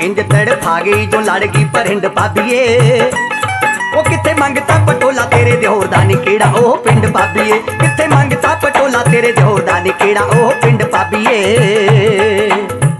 इंज तड़फा गई जो लड़ गई परिंड भाभीए। ओ किथे मंगता पटोला तेरे दिहोर दा नी केड़ा ओ पिंड भाभीए। किथे मंगता पटोला तेरे दिहोर दा नी केड़ा ओ पिंड भाभीए।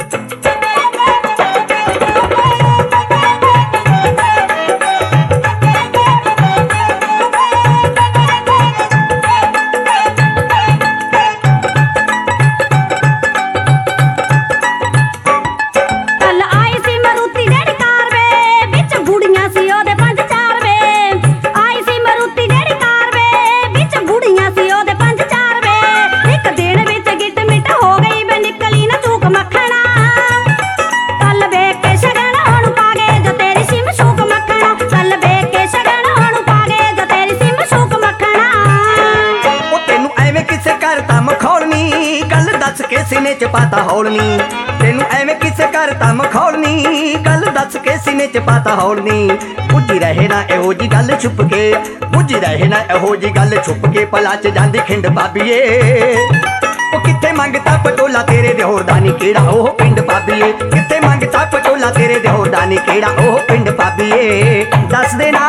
सीने च पाता हौलनी तेनू एवें किसे करता मखौलनी गल दस के सीने च पाता हौलनी। बुझी रहे ना एहो जी गल छुप के, बुझी रहे ना एहो जी गल छुप के भला च जांदी खिंड भाभीए। ओ किथे मंगता पटोला तेरे दिहोर दा नी केड़ा ओह पिंड भाभीए। किथे मंगता पटोला तेरे दिहोर दा नी केड़ा ओह पिंड भाभीए। दस दे ना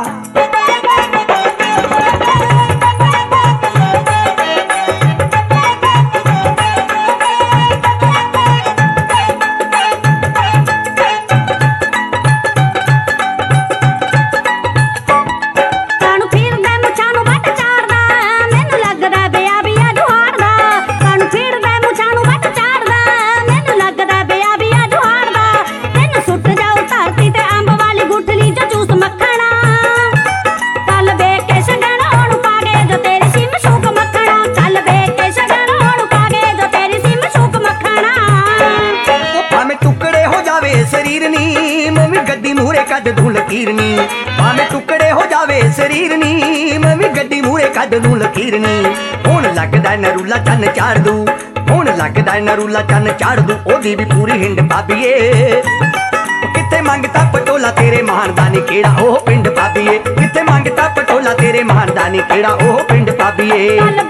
कद दूं लकीरनी। भावें टुकड़े हो जावे शरीर नी मैं भी गड्डी मूहरे कद दूं लकीरनी। हुण लगदा नरूला चन चाड़ दूं, हुण लगदा नरूला चन चाड़ दूं ओदी भी पूरी हिंड भाभीए। किथे मंगता पटोला तेरे महानदानी केड़ा ओह पिंड भाभीए। किथे मंगता पटोला तेरे महानदानी केड़ा ओह पिंड भाभीए।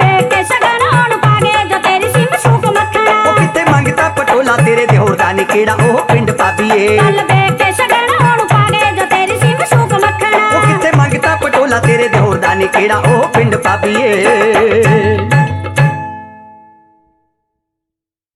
किथे मंगता पटोला तेरे दिहोर दा नी केड़ा ओह पिंड भाभीए। तेरे दिहोर दा नी केड़ा ओह पिंड भाभीए।